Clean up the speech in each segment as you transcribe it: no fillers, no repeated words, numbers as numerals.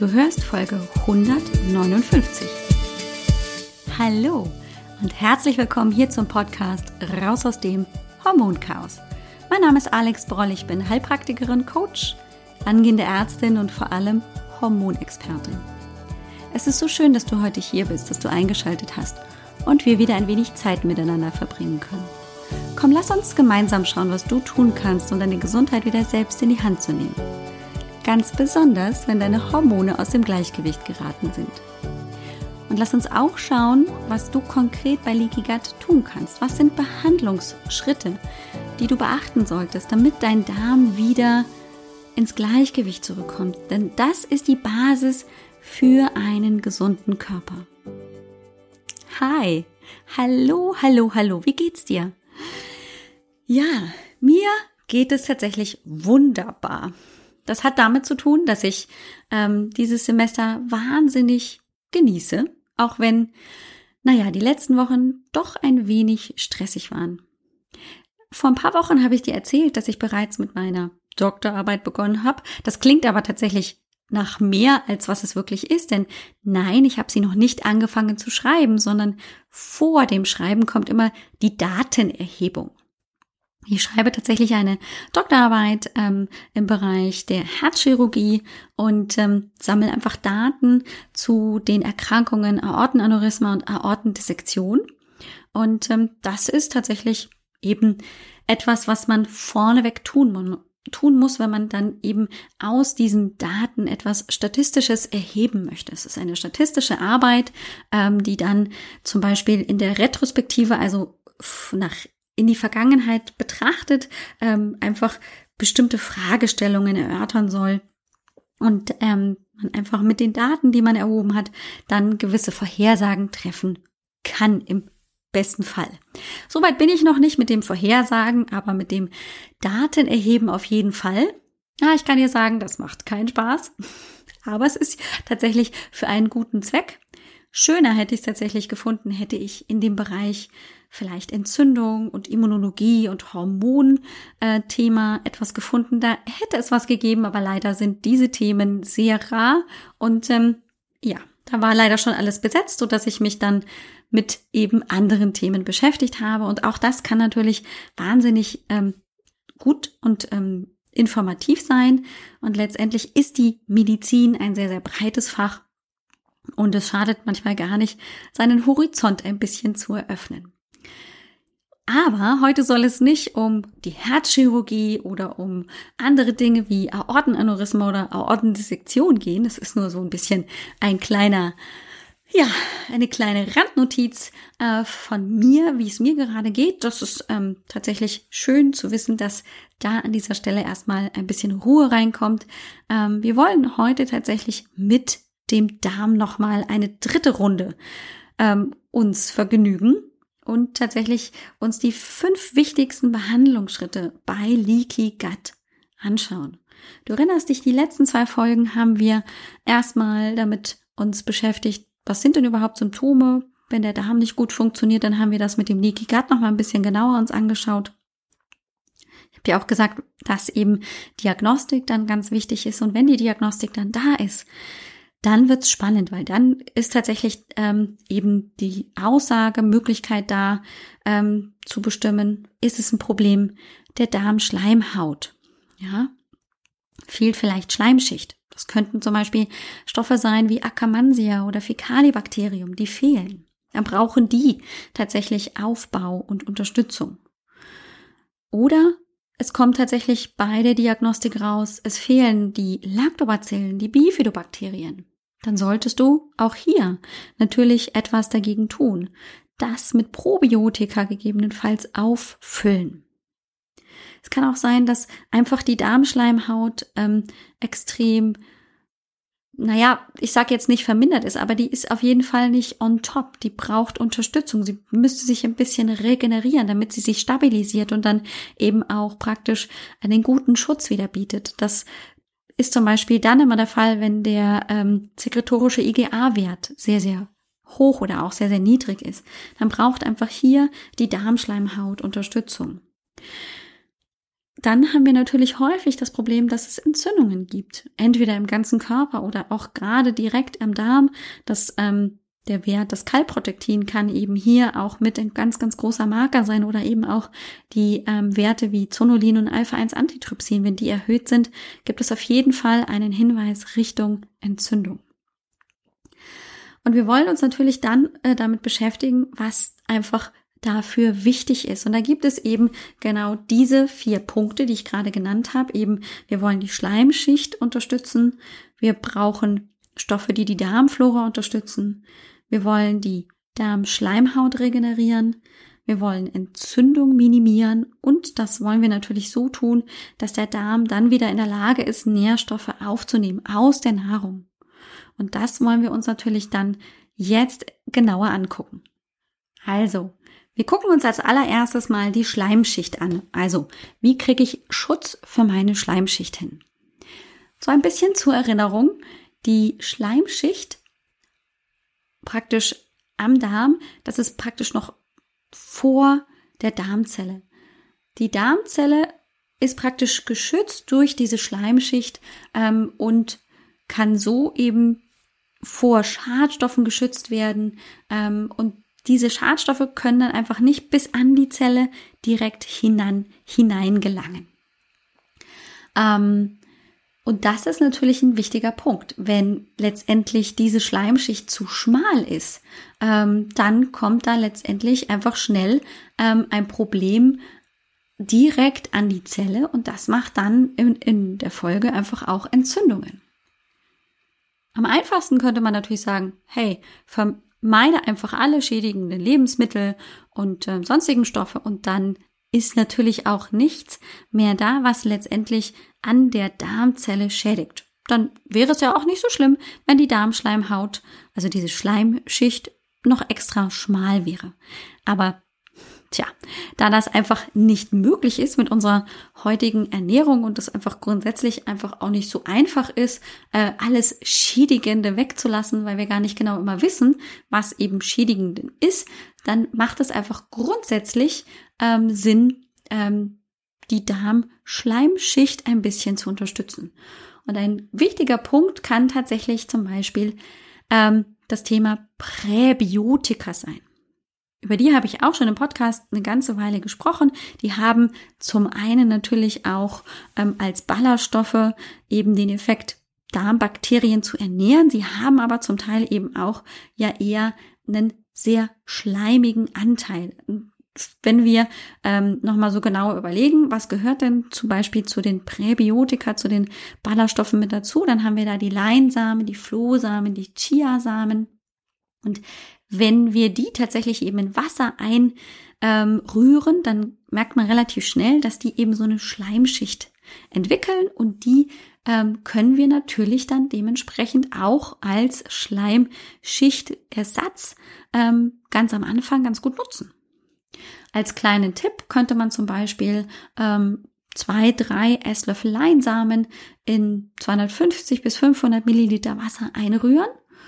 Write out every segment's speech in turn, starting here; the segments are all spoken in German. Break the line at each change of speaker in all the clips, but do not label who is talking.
Du hörst Folge 159. Hallo und herzlich willkommen hier zum Podcast Raus aus dem Hormonchaos. Mein Name ist Alex Broll, ich bin Heilpraktikerin, Coach, angehende Ärztin und vor allem Hormonexpertin. Es ist so schön, dass du heute hier bist, dass du eingeschaltet hast und wir wieder ein wenig Zeit miteinander verbringen können. Komm, lass uns gemeinsam schauen, was du tun kannst, um deine Gesundheit wieder selbst in die Hand zu nehmen. Ganz besonders, wenn deine Hormone aus dem Gleichgewicht geraten sind. Und lass uns auch schauen, was du konkret bei Leaky Gut tun kannst. Was sind Behandlungsschritte, die du beachten solltest, damit dein Darm wieder ins Gleichgewicht zurückkommt. Denn das ist die Basis für einen gesunden Körper. Hi, hallo, wie geht's dir? Ja, mir geht es tatsächlich wunderbar. Das hat damit zu tun, dass ich dieses Semester wahnsinnig genieße, auch wenn, die letzten Wochen doch ein wenig stressig waren. Vor ein paar Wochen habe ich dir erzählt, dass ich bereits mit meiner Doktorarbeit begonnen habe. Das klingt aber tatsächlich nach mehr, als was es wirklich ist, denn nein, ich habe sie noch nicht angefangen zu schreiben, sondern vor dem Schreiben kommt immer die Datenerhebung. Ich schreibe tatsächlich eine Doktorarbeit im Bereich der Herzchirurgie und sammle einfach Daten zu den Erkrankungen Aortenaneurysma und Aortendissektion. Und das ist tatsächlich eben etwas, was man vorneweg tun muss, wenn man dann eben aus diesen Daten etwas Statistisches erheben möchte. Es ist eine statistische Arbeit, die dann zum Beispiel in der Retrospektive, also in die Vergangenheit betrachtet, einfach bestimmte Fragestellungen erörtern soll und man einfach mit den Daten, die man erhoben hat, dann gewisse Vorhersagen treffen kann im besten Fall. Soweit bin ich noch nicht mit dem Vorhersagen, aber mit dem Datenerheben auf jeden Fall. Ja, ich kann dir sagen, das macht keinen Spaß, aber es ist tatsächlich für einen guten Zweck. Schöner hätte ich es tatsächlich gefunden, hätte ich in dem Bereich vielleicht Entzündung und Immunologie und Hormonthema etwas gefunden. Da hätte es was gegeben, aber leider sind diese Themen sehr rar und da war leider schon alles besetzt, sodass ich mich dann mit eben anderen Themen beschäftigt habe. Und auch das kann natürlich wahnsinnig gut und informativ sein. Und letztendlich ist die Medizin ein sehr, sehr breites Fach. Und es schadet manchmal gar nicht, seinen Horizont ein bisschen zu eröffnen. Aber heute soll es nicht um die Herzchirurgie oder um andere Dinge wie Aortenaneurysma oder Aortendissektion gehen. Das ist nur so ein bisschen eine kleine Randnotiz von mir, wie es mir gerade geht. Das ist tatsächlich schön zu wissen, dass da an dieser Stelle erstmal ein bisschen Ruhe reinkommt. Wir wollen heute tatsächlich mit dem Darm nochmal eine dritte Runde uns vergnügen und tatsächlich uns die 5 wichtigsten Behandlungsschritte bei Leaky Gut anschauen. Du erinnerst dich, die letzten 2 Folgen haben wir erstmal damit uns beschäftigt, was sind denn überhaupt Symptome? Wenn der Darm nicht gut funktioniert, dann haben wir das mit dem Leaky Gut nochmal ein bisschen genauer uns angeschaut. Ich habe ja auch gesagt, dass eben Diagnostik dann ganz wichtig ist und wenn die Diagnostik dann da ist, dann wird's spannend, weil dann ist tatsächlich eben die Aussagemöglichkeit da, zu bestimmen, ist es ein Problem der Darmschleimhaut. Ja, fehlt vielleicht Schleimschicht. Das könnten zum Beispiel Stoffe sein wie Akkermansia oder Fecalibacterium, die fehlen. Dann brauchen die tatsächlich Aufbau und Unterstützung. Oder es kommt tatsächlich bei der Diagnostik raus, es fehlen die Lactobacillen, die Bifidobakterien. Dann solltest du auch hier natürlich etwas dagegen tun. Das mit Probiotika gegebenenfalls auffüllen. Es kann auch sein, dass einfach die Darmschleimhaut extrem, ich sage jetzt nicht vermindert ist, aber die ist auf jeden Fall nicht on top. Die braucht Unterstützung. Sie müsste sich ein bisschen regenerieren, damit sie sich stabilisiert und dann eben auch praktisch einen guten Schutz wieder bietet. Das ist zum Beispiel dann immer der Fall, wenn der sekretorische IgA-Wert sehr, sehr hoch oder auch sehr, sehr niedrig ist. Dann braucht einfach hier die Darmschleimhaut Unterstützung. dann haben wir natürlich häufig das Problem, dass es Entzündungen gibt. Entweder im ganzen Körper oder auch gerade direkt am Darm. Der Wert, das Kalprotektin kann eben hier auch mit ein ganz, ganz großer Marker sein oder eben auch die Werte wie Zonulin und Alpha-1-Antitrypsin. Wenn die erhöht sind, gibt es auf jeden Fall einen Hinweis Richtung Entzündung. Und wir wollen uns natürlich dann damit beschäftigen, was einfach dafür wichtig ist. Und da gibt es eben genau diese 4 Punkte, die ich gerade genannt habe. Eben, wir wollen die Schleimschicht unterstützen. Wir brauchen Stoffe, die die Darmflora unterstützen. Wir wollen die Darmschleimhaut regenerieren. Wir wollen Entzündung minimieren. Und das wollen wir natürlich so tun, dass der Darm dann wieder in der Lage ist, Nährstoffe aufzunehmen aus der Nahrung. Und das wollen wir uns natürlich dann jetzt genauer angucken. Also, wir gucken uns als allererstes mal die Schleimschicht an. Also, wie kriege ich Schutz für meine Schleimschicht hin? So ein bisschen zur Erinnerung, die Schleimschicht praktisch am Darm, das ist praktisch noch vor der Darmzelle. Die Darmzelle ist praktisch geschützt durch diese Schleimschicht und kann so eben vor Schadstoffen geschützt werden und diese Schadstoffe können dann einfach nicht bis an die Zelle direkt hinein gelangen. Und das ist natürlich ein wichtiger Punkt. Wenn letztendlich diese Schleimschicht zu schmal ist, dann kommt da letztendlich einfach schnell ein Problem direkt an die Zelle und das macht dann in der Folge einfach auch Entzündungen. Am einfachsten könnte man natürlich sagen, hey, vermeide einfach alle schädigenden Lebensmittel und sonstigen Stoffe und dann ist natürlich auch nichts mehr da, was letztendlich an der Darmzelle schädigt. Dann wäre es ja auch nicht so schlimm, wenn die Darmschleimhaut, also diese Schleimschicht, noch extra schmal wäre. Aber da das einfach nicht möglich ist mit unserer heutigen Ernährung und das einfach grundsätzlich einfach auch nicht so einfach ist, alles Schädigende wegzulassen, weil wir gar nicht genau immer wissen, was eben Schädigend ist, dann macht es einfach grundsätzlich Sinn, die Darmschleimschicht ein bisschen zu unterstützen. Und ein wichtiger Punkt kann tatsächlich zum Beispiel das Thema Präbiotika sein. Über die habe ich auch schon im Podcast eine ganze Weile gesprochen. Die haben zum einen natürlich auch als Ballaststoffe eben den Effekt, Darmbakterien zu ernähren. Sie haben aber zum Teil eben auch ja eher einen sehr schleimigen Anteil. Wenn wir nochmal so genauer überlegen, was gehört denn zum Beispiel zu den Präbiotika, zu den Ballaststoffen mit dazu, dann haben wir da die Leinsamen, die Flohsamen, die Chiasamen. Und wenn wir die tatsächlich eben in Wasser einrühren, dann merkt man relativ schnell, dass die eben so eine Schleimschicht entwickeln und die können wir natürlich dann dementsprechend auch als Schleimschichtersatz ganz am Anfang ganz gut nutzen. Als kleinen Tipp könnte man zum Beispiel 2-3 Esslöffel Leinsamen in 250 bis 500 Milliliter Wasser einrühren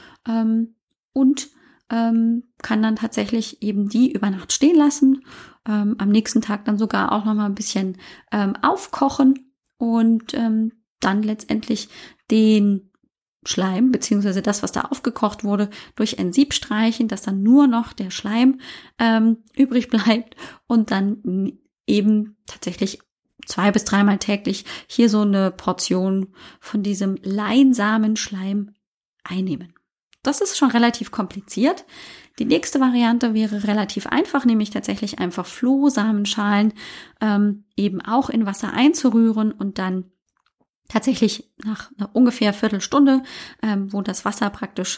und kann dann tatsächlich eben die über Nacht stehen lassen, am nächsten Tag dann sogar auch noch mal ein bisschen aufkochen und dann letztendlich den Schleim beziehungsweise das, was da aufgekocht wurde, durch ein Sieb streichen, dass dann nur noch der Schleim übrig bleibt und dann eben tatsächlich 2 bis 3 Mal täglich hier so eine Portion von diesem Leinsamenschleim einnehmen. Das ist schon relativ kompliziert. Die nächste Variante wäre relativ einfach, nämlich tatsächlich einfach Flohsamenschalen eben auch in Wasser einzurühren und dann tatsächlich nach einer ungefähr Viertelstunde, wo das Wasser praktisch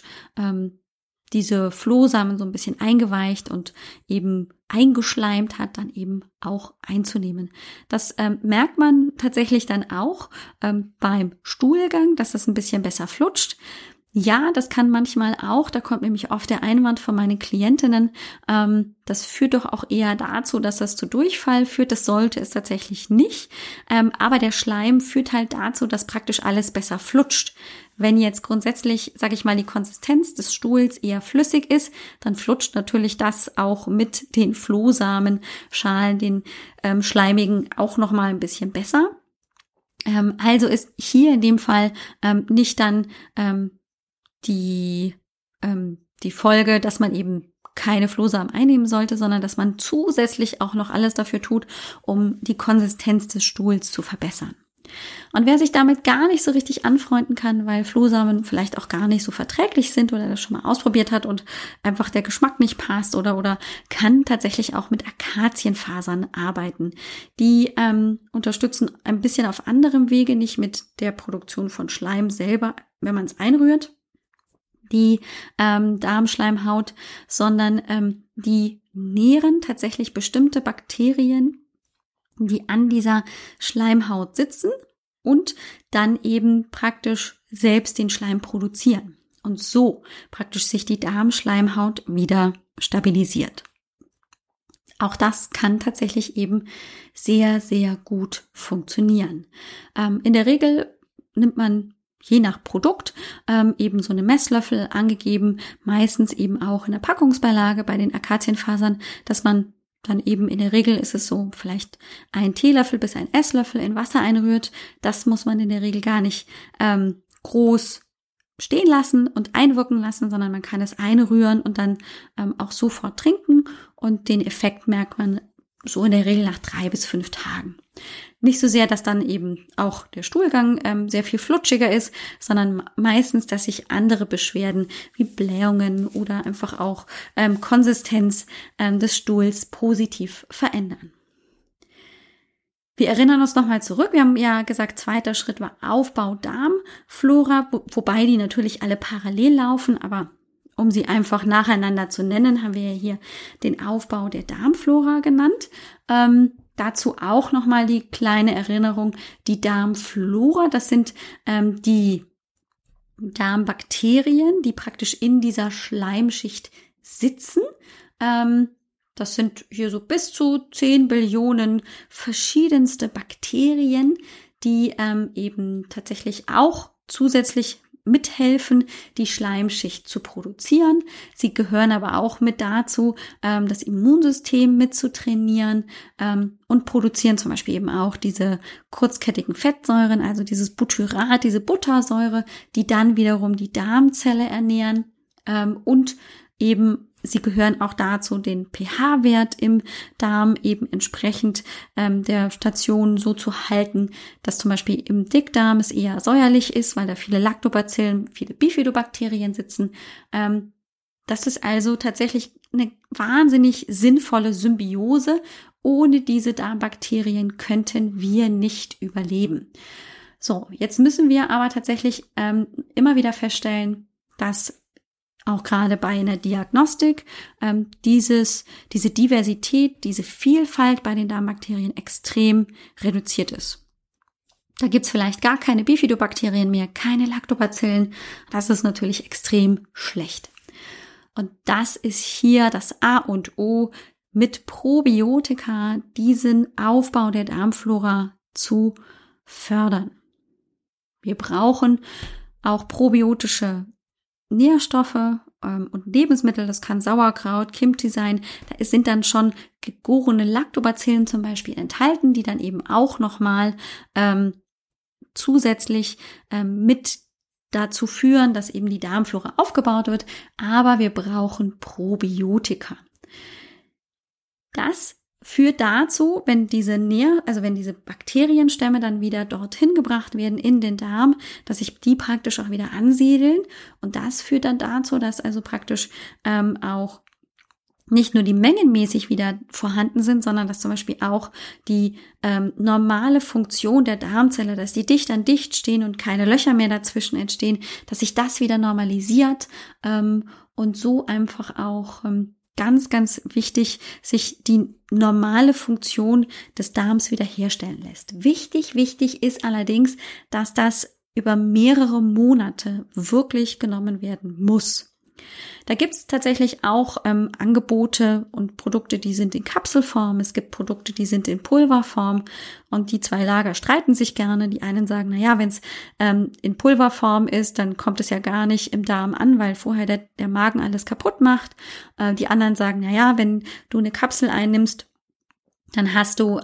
diese Flohsamen so ein bisschen eingeweicht und eben eingeschleimt hat, dann eben auch einzunehmen. Das merkt man tatsächlich dann auch beim Stuhlgang, dass das ein bisschen besser flutscht. Ja, das kann manchmal auch, da kommt nämlich oft der Einwand von meinen Klientinnen, das führt doch auch eher dazu, dass das zu Durchfall führt. Das sollte es tatsächlich nicht, aber der Schleim führt halt dazu, dass praktisch alles besser flutscht. Wenn jetzt grundsätzlich, sage ich mal, die Konsistenz des Stuhls eher flüssig ist, dann flutscht natürlich das auch mit den Flohsamenschalen, den schleimigen, auch nochmal ein bisschen besser. Also ist hier in dem Fall nicht dann die Folge, dass man eben keine Flohsamen einnehmen sollte, sondern dass man zusätzlich auch noch alles dafür tut, um die Konsistenz des Stuhls zu verbessern. Und wer sich damit gar nicht so richtig anfreunden kann, weil Flohsamen vielleicht auch gar nicht so verträglich sind oder das schon mal ausprobiert hat und einfach der Geschmack nicht passt oder kann tatsächlich auch mit Akazienfasern arbeiten. Die unterstützen ein bisschen auf anderem Wege, nicht mit der Produktion von Schleim selber, wenn man es einrührt, die Darmschleimhaut, sondern die nähren tatsächlich bestimmte Bakterien, die an dieser Schleimhaut sitzen und dann eben praktisch selbst den Schleim produzieren und so praktisch sich die Darmschleimhaut wieder stabilisiert. Auch das kann tatsächlich eben sehr, sehr gut funktionieren. In der Regel nimmt man je nach Produkt eben so eine Messlöffel angegeben, meistens eben auch in der Packungsbeilage bei den Akazienfasern, dass man dann eben in der Regel ist es so, vielleicht 1 Teelöffel bis 1 Esslöffel in Wasser einrührt. Das muss man in der Regel gar nicht groß stehen lassen und einwirken lassen, sondern man kann es einrühren und dann auch sofort trinken. Und den Effekt merkt man so in der Regel nach 3 bis 5 Tagen. Nicht so sehr, dass dann eben auch der Stuhlgang sehr viel flutschiger ist, sondern meistens, dass sich andere Beschwerden wie Blähungen oder einfach auch Konsistenz des Stuhls positiv verändern. Wir erinnern uns nochmal zurück. Wir haben ja gesagt, 2. Schritt war Aufbau Darmflora, wobei die natürlich alle parallel laufen, aber um sie einfach nacheinander zu nennen, haben wir ja hier den Aufbau der Darmflora genannt. Dazu auch nochmal die kleine Erinnerung, die Darmflora, das sind die Darmbakterien, die praktisch in dieser Schleimschicht sitzen. Das sind hier so bis zu 10 Billionen verschiedenste Bakterien, die eben tatsächlich auch zusätzlich mithelfen, die Schleimschicht zu produzieren. Sie gehören aber auch mit dazu, das Immunsystem mitzutrainieren und produzieren zum Beispiel eben auch diese kurzkettigen Fettsäuren, also dieses Butyrat, diese Buttersäure, die dann wiederum die Darmzelle ernähren und eben sie gehören auch dazu, den pH-Wert im Darm eben entsprechend der Station so zu halten, dass zum Beispiel im Dickdarm es eher säuerlich ist, weil da viele Lactobacillen, viele Bifidobakterien sitzen. Das ist also tatsächlich eine wahnsinnig sinnvolle Symbiose. Ohne diese Darmbakterien könnten wir nicht überleben. So, jetzt müssen wir aber tatsächlich immer wieder feststellen, dass auch gerade bei einer Diagnostik diese Diversität, diese Vielfalt bei den Darmbakterien extrem reduziert ist. Da gibt's vielleicht gar keine Bifidobakterien mehr, keine Lactobacillen. Das ist natürlich extrem schlecht. Und das ist hier das A und O, mit Probiotika diesen Aufbau der Darmflora zu fördern. Wir brauchen auch probiotische Nährstoffe und Lebensmittel, das kann Sauerkraut, Kimchi sein, da sind dann schon gegorene Lactobacillen zum Beispiel enthalten, die dann eben auch nochmal zusätzlich mit dazu führen, dass eben die Darmflora aufgebaut wird, aber wir brauchen Probiotika. Das führt dazu, wenn diese Bakterienstämme dann wieder dorthin gebracht werden in den Darm, dass sich die praktisch auch wieder ansiedeln. Und das führt dann dazu, dass also praktisch auch nicht nur die mengenmäßig wieder vorhanden sind, sondern dass zum Beispiel auch die normale Funktion der Darmzelle, dass die dicht an dicht stehen und keine Löcher mehr dazwischen entstehen, dass sich das wieder normalisiert und so einfach auch ganz, ganz wichtig, sich die normale Funktion des Darms wiederherstellen lässt. Wichtig ist allerdings, dass das über mehrere Monate wirklich genommen werden muss. Da gibt's tatsächlich auch Angebote und Produkte, die sind in Kapselform. Es gibt Produkte, die sind in Pulverform. Und die zwei Lager streiten sich gerne. Die einen sagen, wenn es in Pulverform ist, dann kommt es ja gar nicht im Darm an, weil vorher der Magen alles kaputt macht. Die anderen sagen, wenn du eine Kapsel einnimmst, dann hast du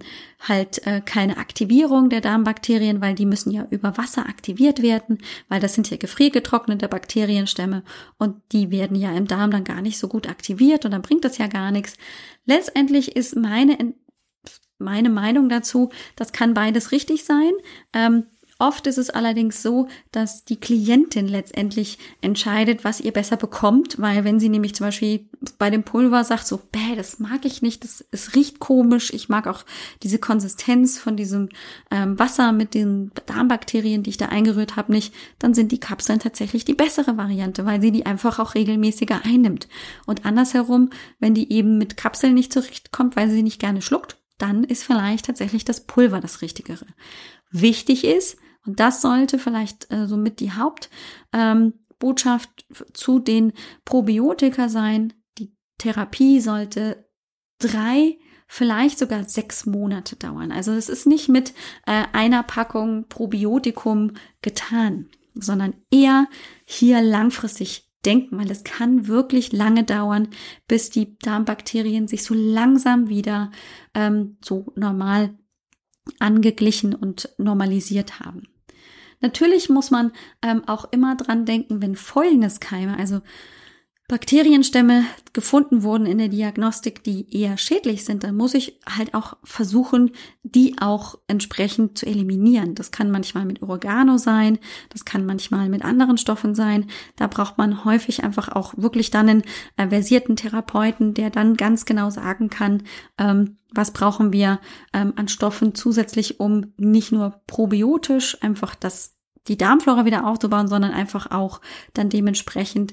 keine Aktivierung der Darmbakterien, weil die müssen ja über Wasser aktiviert werden, weil das sind ja gefriergetrocknete Bakterienstämme und die werden ja im Darm dann gar nicht so gut aktiviert und dann bringt das ja gar nichts. Letztendlich ist meine Meinung dazu, das kann beides richtig sein. Oft ist es allerdings so, dass die Klientin letztendlich entscheidet, was ihr besser bekommt, weil wenn sie nämlich zum Beispiel bei dem Pulver sagt, so, das mag ich nicht, es riecht komisch, ich mag auch diese Konsistenz von diesem Wasser mit den Darmbakterien, die ich da eingerührt habe, nicht, dann sind die Kapseln tatsächlich die bessere Variante, weil sie die einfach auch regelmäßiger einnimmt. Und andersherum, wenn die eben mit Kapseln nicht zurechtkommt, weil sie nicht gerne schluckt, dann ist vielleicht tatsächlich das Pulver das Richtigere. Wichtig ist, und das sollte vielleicht somit die Hauptbotschaft zu den Probiotika sein, die Therapie sollte 3, vielleicht sogar 6 Monate dauern. Also es ist nicht mit einer Packung Probiotikum getan, sondern eher hier langfristig denken, weil es kann wirklich lange dauern, bis die Darmbakterien sich so langsam wieder so normal angeglichen und normalisiert haben. Natürlich muss man auch immer dran denken, wenn Fäulniskeime, also Bakterienstämme gefunden wurden in der Diagnostik, die eher schädlich sind, dann muss ich halt auch versuchen, die auch entsprechend zu eliminieren. Das kann manchmal mit Oregano sein, das kann manchmal mit anderen Stoffen sein. Da braucht man häufig einfach auch wirklich dann einen versierten Therapeuten, der dann ganz genau sagen kann, was brauchen wir an Stoffen zusätzlich, um nicht nur probiotisch einfach die Darmflora wieder aufzubauen, sondern einfach auch dann dementsprechend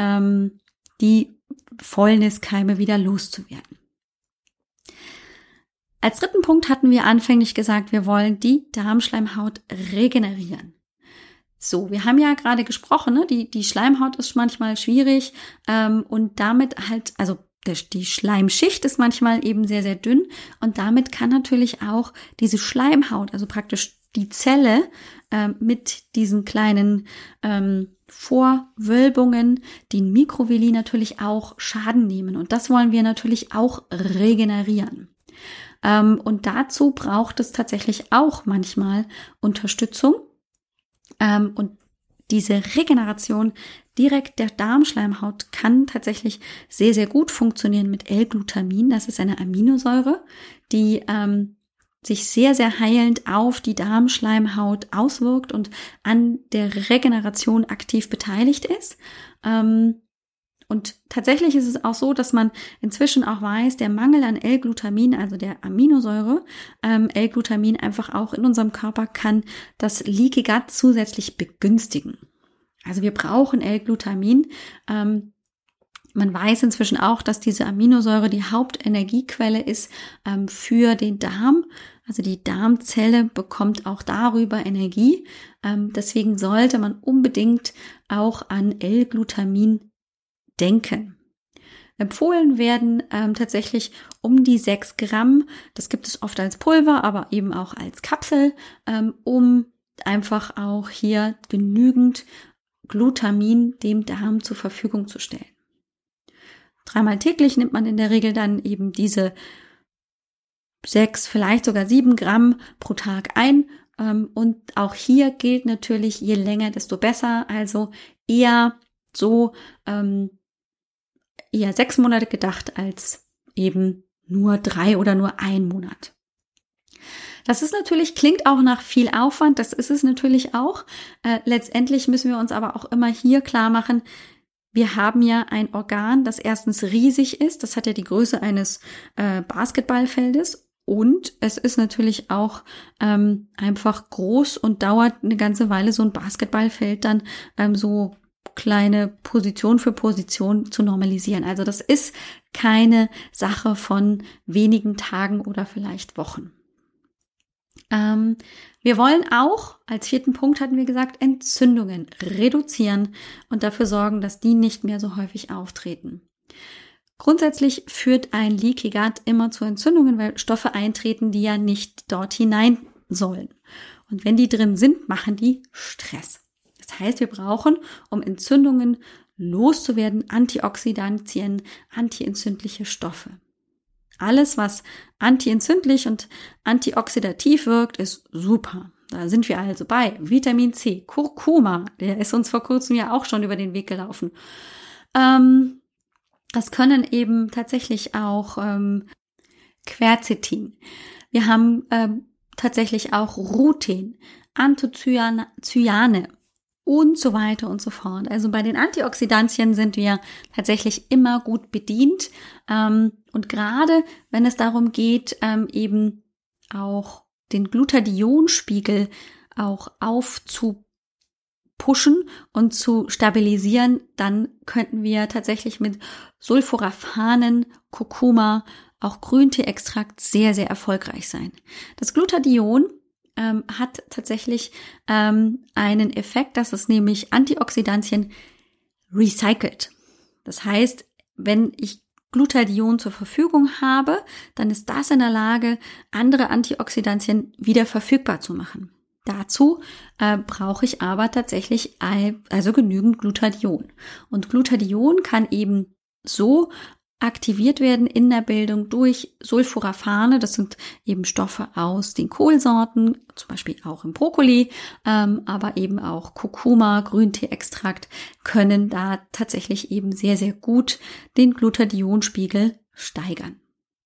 die Fäulniskeime wieder loszuwerden. Als dritten Punkt hatten wir anfänglich gesagt, wir wollen die Darmschleimhaut regenerieren. So, wir haben ja gerade gesprochen, ne? Die Schleimhaut ist manchmal schwierig und damit halt, also die Schleimschicht ist manchmal eben sehr, sehr dünn und damit kann natürlich auch diese Schleimhaut, also praktisch die Zelle mit diesen kleinen Vorwölbungen, die Mikrovilli natürlich auch Schaden nehmen. Und das wollen wir natürlich auch regenerieren. Und dazu braucht es tatsächlich auch manchmal Unterstützung. Und diese Regeneration direkt der Darmschleimhaut kann tatsächlich sehr, sehr gut funktionieren mit L-Glutamin. Das ist eine Aminosäure, die sich sehr, sehr heilend auf die Darmschleimhaut auswirkt und an der Regeneration aktiv beteiligt ist. Und tatsächlich ist es auch so, dass man inzwischen auch weiß, der Mangel an L-Glutamin, also der Aminosäure, L-Glutamin einfach auch in unserem Körper kann das Leaky Gut zusätzlich begünstigen. Also wir brauchen L-Glutamin. Man weiß inzwischen auch, dass diese Aminosäure die Hauptenergiequelle ist für den Darm. Also die Darmzelle bekommt auch darüber Energie. Deswegen sollte man unbedingt auch an L-Glutamin denken. Empfohlen werden tatsächlich um die 6 Gramm. Das gibt es oft als Pulver, aber eben auch als Kapsel, um einfach auch hier genügend Glutamin dem Darm zur Verfügung zu stellen. 3-mal täglich nimmt man in der Regel dann eben diese 6, vielleicht sogar 7 Gramm pro Tag ein. Und auch hier gilt natürlich, je länger, desto besser. Also eher so, eher 6 Monate gedacht als eben nur 3 oder nur 1 Monat. Das ist natürlich, klingt auch nach viel Aufwand. Das ist es natürlich auch. Letztendlich müssen wir uns aber auch immer hier klar machen, wir haben ja ein Organ, das erstens riesig ist. Das hat ja die Größe eines Basketballfeldes. Und es ist natürlich auch einfach groß und dauert eine ganze Weile, so ein Basketballfeld dann so kleine Position für Position zu normalisieren. Also das ist keine Sache von wenigen Tagen oder vielleicht Wochen. Wir wollen auch, als 4. Punkt hatten wir gesagt, Entzündungen reduzieren und dafür sorgen, dass die nicht mehr so häufig auftreten. Grundsätzlich führt ein Leaky Gut immer zu Entzündungen, weil Stoffe eintreten, die ja nicht dort hinein sollen. Und wenn die drin sind, machen die Stress. Das heißt, wir brauchen, um Entzündungen loszuwerden, Antioxidantien, antientzündliche Stoffe. Alles, was antientzündlich und antioxidativ wirkt, ist super. Da sind wir also bei Vitamin C, Kurkuma, der ist uns vor kurzem ja auch schon über den Weg gelaufen. Das können eben tatsächlich auch Quercetin. Wir haben tatsächlich auch Rutin, Anthocyane und so weiter und so fort. Also bei den Antioxidantien sind wir tatsächlich immer gut bedient. Und gerade wenn es darum geht, eben auch den Glutathionspiegel auch aufzupushen und zu stabilisieren, dann könnten wir tatsächlich mit Sulforaphanen, Kurkuma, auch Grünteeextrakt sehr, sehr erfolgreich sein. Das Glutathion hat tatsächlich einen Effekt, dass es nämlich Antioxidantien recycelt. Das heißt, wenn ich Glutathion zur Verfügung habe, dann ist das in der Lage, andere Antioxidantien wieder verfügbar zu machen. Dazu brauche ich aber tatsächlich also genügend Glutathion. Und Glutathion kann eben so aktiviert werden in der Bildung durch Sulforaphane. Das sind eben Stoffe aus den Kohlsorten, zum Beispiel auch im Brokkoli, aber eben auch Kurkuma, Grünteeextrakt können da tatsächlich eben sehr, sehr gut den Glutathionspiegel steigern.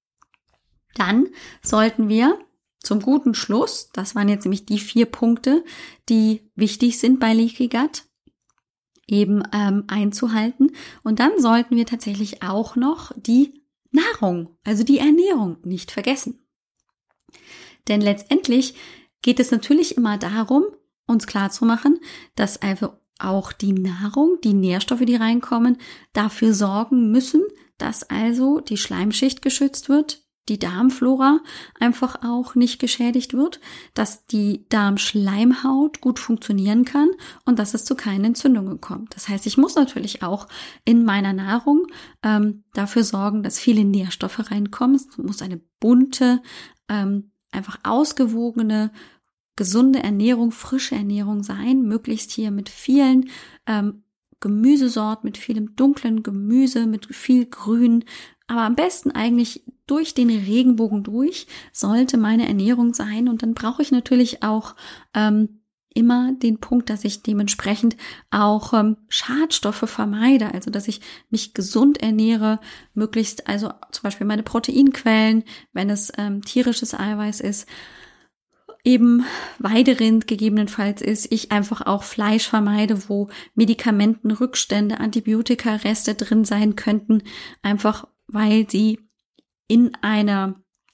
Dann sollten wir zum guten Schluss, das waren jetzt nämlich die 4 Punkte, die wichtig sind bei Leaky Gut, eben einzuhalten. Und dann sollten wir tatsächlich auch noch die Nahrung, also die Ernährung nicht vergessen. Denn letztendlich geht es natürlich immer darum, uns klarzumachen, dass einfach auch die Nahrung, die Nährstoffe, die reinkommen, dafür sorgen müssen, dass also die Schleimschicht geschützt wird, die Darmflora einfach auch nicht geschädigt wird, dass die Darmschleimhaut gut funktionieren kann und dass es zu keinen Entzündungen kommt. Das heißt, ich muss natürlich auch in meiner Nahrung dafür sorgen, dass viele Nährstoffe reinkommen. Es muss eine bunte, einfach ausgewogene, gesunde Ernährung, frische Ernährung sein, möglichst hier mit vielen Gemüsesorten, mit vielem dunklen Gemüse, mit viel Grün, aber am besten eigentlich durch den Regenbogen durch sollte meine Ernährung sein. Und dann brauche ich natürlich auch immer den Punkt, dass ich dementsprechend auch Schadstoffe vermeide. Also dass ich mich gesund ernähre, möglichst also zum Beispiel meine Proteinquellen, wenn es tierisches Eiweiß ist, eben Weiderind gegebenenfalls ist, ich einfach auch Fleisch vermeide, wo Medikamentenrückstände, Antibiotikareste drin sein könnten, einfach weil sie in einem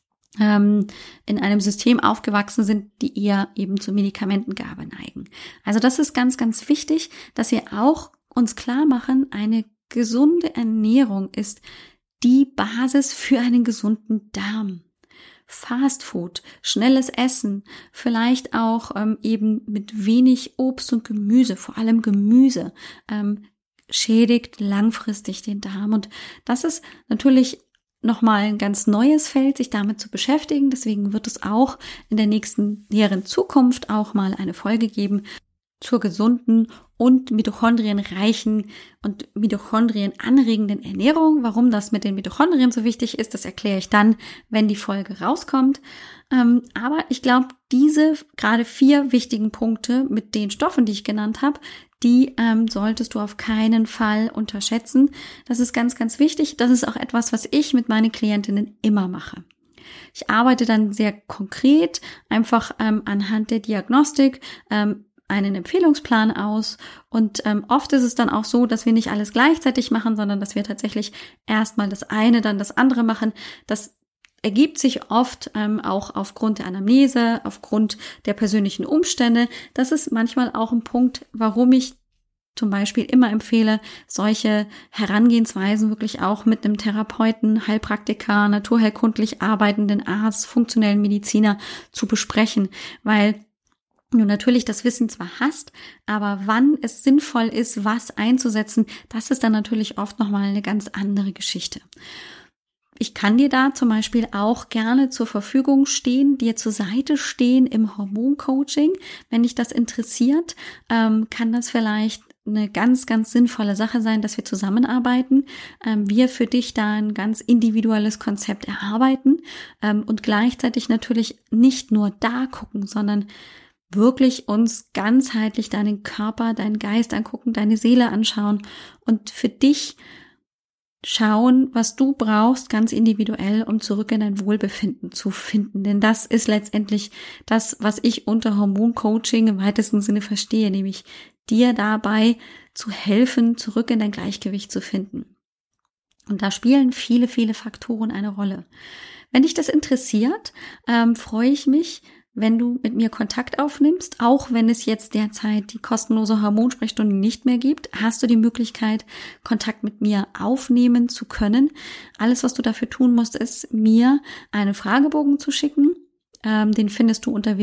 System aufgewachsen sind, die eher eben zur Medikamentengabe neigen. Also das ist ganz, ganz wichtig, dass wir auch uns klar machen, eine gesunde Ernährung ist die Basis für einen gesunden Darm. Fast Food, schnelles Essen, vielleicht auch eben mit wenig Obst und Gemüse, vor allem Gemüse, schädigt langfristig den Darm. Und das ist natürlich nochmal ein ganz neues Feld, sich damit zu beschäftigen. Deswegen wird es auch in der näheren Zukunft auch mal eine Folge geben zur gesunden und mitochondrienreichen und mitochondrienanregenden Ernährung. Warum das mit den Mitochondrien so wichtig ist, das erkläre ich dann, wenn die Folge rauskommt. Aber ich glaube, diese gerade 4 wichtigen Punkte mit den Stoffen, die ich genannt habe, die solltest du auf keinen Fall unterschätzen. Das ist ganz, ganz wichtig. Das ist auch etwas, was ich mit meinen Klientinnen immer mache. Ich arbeite dann sehr konkret, einfach anhand der Diagnostik, einen Empfehlungsplan aus und oft ist es dann auch so, dass wir nicht alles gleichzeitig machen, sondern dass wir tatsächlich erstmal das eine, dann das andere machen. Das ergibt sich oft auch aufgrund der Anamnese, aufgrund der persönlichen Umstände. Das ist manchmal auch ein Punkt, warum ich zum Beispiel immer empfehle, solche Herangehensweisen wirklich auch mit einem Therapeuten, Heilpraktiker, naturheilkundlich arbeitenden Arzt, funktionellen Mediziner zu besprechen, weil du natürlich das Wissen zwar hast, aber wann es sinnvoll ist, was einzusetzen, das ist dann natürlich oft nochmal eine ganz andere Geschichte. Ich kann dir da zum Beispiel auch gerne zur Verfügung stehen, dir zur Seite stehen im Hormoncoaching. Wenn dich das interessiert, kann das vielleicht eine ganz, ganz sinnvolle Sache sein, dass wir zusammenarbeiten, wir für dich da ein ganz individuelles Konzept erarbeiten und gleichzeitig natürlich nicht nur da gucken, sondern wirklich uns ganzheitlich deinen Körper, deinen Geist angucken, deine Seele anschauen und für dich schauen, was du brauchst, ganz individuell, um zurück in dein Wohlbefinden zu finden. Denn das ist letztendlich das, was ich unter Hormoncoaching im weitesten Sinne verstehe, nämlich dir dabei zu helfen, zurück in dein Gleichgewicht zu finden. Und da spielen viele, viele Faktoren eine Rolle. Wenn dich das interessiert, freue ich mich, wenn du mit mir Kontakt aufnimmst. Auch wenn es jetzt derzeit die kostenlose Hormonsprechstunde nicht mehr gibt, hast du die Möglichkeit, Kontakt mit mir aufnehmen zu können. Alles, was du dafür tun musst, ist, mir einen Fragebogen zu schicken. Den findest du unter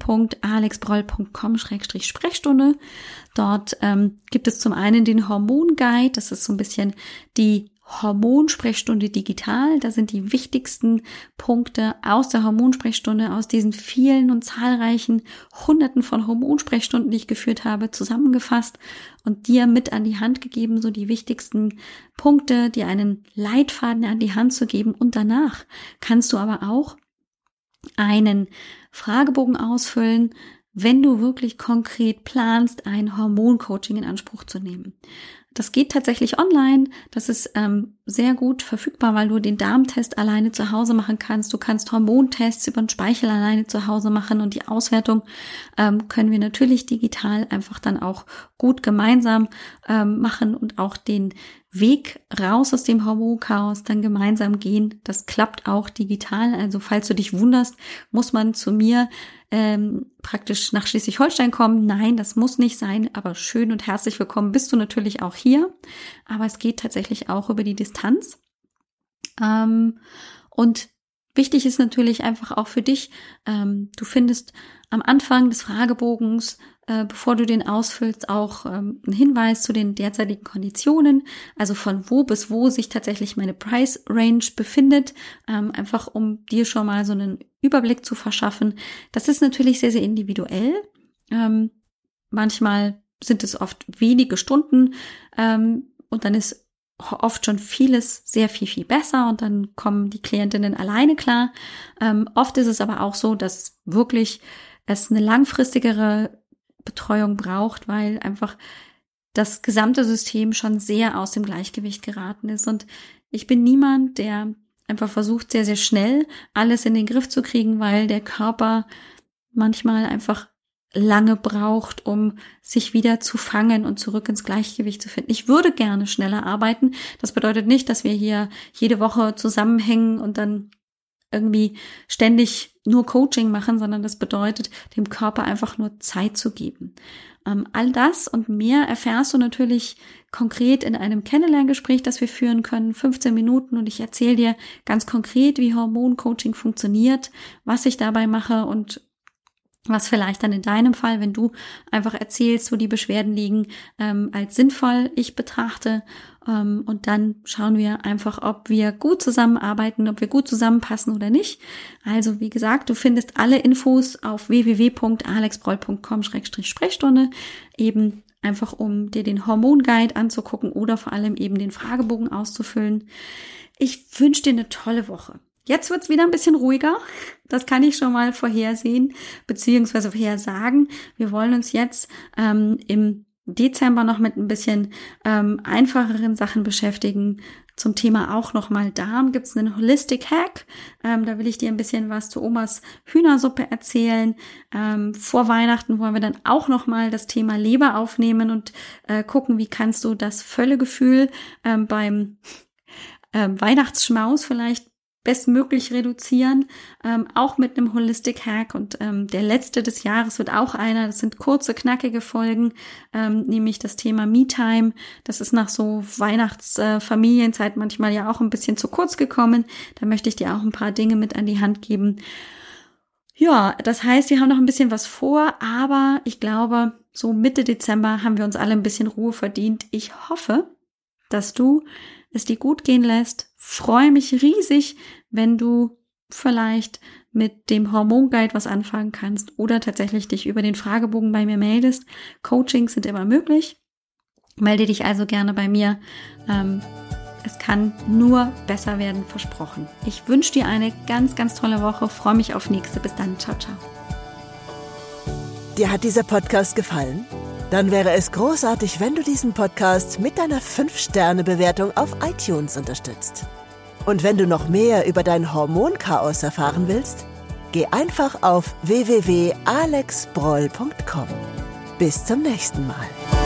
www.alexbroll.com/Sprechstunde. Dort gibt es zum einen den Hormonguide. Das ist so ein bisschen die Hormonsprechstunde digital. Da sind die wichtigsten Punkte aus der Hormonsprechstunde, aus diesen vielen und zahlreichen Hunderten von Hormonsprechstunden, die ich geführt habe, zusammengefasst und dir mit an die Hand gegeben, so die wichtigsten Punkte, dir einen Leitfaden an die Hand zu geben. Und danach kannst du aber auch einen Fragebogen ausfüllen, wenn du wirklich konkret planst, ein Hormoncoaching in Anspruch zu nehmen. Das geht tatsächlich online. Das ist sehr gut verfügbar, weil du den Darmtest alleine zu Hause machen kannst. Du kannst Hormontests über den Speichel alleine zu Hause machen und die Auswertung können wir natürlich digital einfach dann auch gut gemeinsam machen und auch den Weg raus aus dem Hormonchaos dann gemeinsam gehen. Das klappt auch digital. Also falls du dich wunderst, muss man zu mir praktisch nach Schleswig-Holstein kommen. Nein, das muss nicht sein, aber schön und herzlich willkommen bist du natürlich auch hier. Aber es geht tatsächlich auch über die Distanz. Und wichtig ist natürlich einfach auch für dich, du findest am Anfang des Fragebogens, bevor du den ausfüllst, auch einen Hinweis zu den derzeitigen Konditionen, also von wo bis wo sich tatsächlich meine Price Range befindet, einfach um dir schon mal so einen Überblick zu verschaffen. Das ist natürlich sehr, sehr individuell. Manchmal sind es oft wenige Stunden und dann ist oft schon vieles sehr viel, viel besser und dann kommen die Klientinnen alleine klar. Oft ist es aber auch so, dass wirklich es eine langfristigere Betreuung braucht, weil einfach das gesamte System schon sehr aus dem Gleichgewicht geraten ist. Und ich bin niemand, der einfach versucht, sehr, sehr schnell alles in den Griff zu kriegen, weil der Körper manchmal einfach lange braucht, um sich wieder zu fangen und zurück ins Gleichgewicht zu finden. Ich würde gerne schneller arbeiten. Das bedeutet nicht, dass wir hier jede Woche zusammenhängen und dann irgendwie ständig nur Coaching machen, sondern das bedeutet, dem Körper einfach nur Zeit zu geben. All das und mehr erfährst du natürlich konkret in einem Kennenlerngespräch, das wir führen können, 15 Minuten, und ich erzähle dir ganz konkret, wie Hormoncoaching funktioniert, was ich dabei mache und was vielleicht dann in deinem Fall, wenn du einfach erzählst, wo die Beschwerden liegen, als sinnvoll ich betrachte. Und dann schauen wir einfach, ob wir gut zusammenarbeiten, ob wir gut zusammenpassen oder nicht. Also wie gesagt, du findest alle Infos auf www.alexbroll.com/Sprechstunde, eben einfach um dir den Hormonguide anzugucken oder vor allem eben den Fragebogen auszufüllen. Ich wünsche dir eine tolle Woche. Jetzt wird's wieder ein bisschen ruhiger. Das kann ich schon mal vorhersehen, beziehungsweise vorhersagen. Wir wollen uns jetzt im Dezember noch mit ein bisschen einfacheren Sachen beschäftigen. Zum Thema auch nochmal Darm gibt's einen Holistic Hack. Da will ich dir ein bisschen was zu Omas Hühnersuppe erzählen. Vor Weihnachten wollen wir dann auch nochmal das Thema Leber aufnehmen und gucken, wie kannst du das Völlegefühl beim Weihnachtsschmaus vielleicht bestmöglich reduzieren, auch mit einem Holistic Hack. Und der letzte des Jahres wird auch einer. Das sind kurze, knackige Folgen, nämlich das Thema Me-Time. Das ist nach so Weihnachtsfamilienzeit manchmal ja auch ein bisschen zu kurz gekommen. Da möchte ich dir auch ein paar Dinge mit an die Hand geben. Ja, das heißt, wir haben noch ein bisschen was vor, aber ich glaube, so Mitte Dezember haben wir uns alle ein bisschen Ruhe verdient. Ich hoffe, dass du es dir gut gehen lässt. Freue mich riesig, wenn du vielleicht mit dem Hormonguide was anfangen kannst oder tatsächlich dich über den Fragebogen bei mir meldest. Coachings sind immer möglich. Melde dich also gerne bei mir. Es kann nur besser werden, versprochen. Ich wünsche dir eine ganz, ganz tolle Woche. Freue mich auf nächste. Bis dann. Ciao, ciao.
Dir hat dieser Podcast gefallen? Dann wäre es großartig, wenn du diesen Podcast mit deiner 5-Sterne-Bewertung auf iTunes unterstützt. Und wenn du noch mehr über dein Hormonchaos erfahren willst, geh einfach auf www.alexbroll.com. Bis zum nächsten Mal.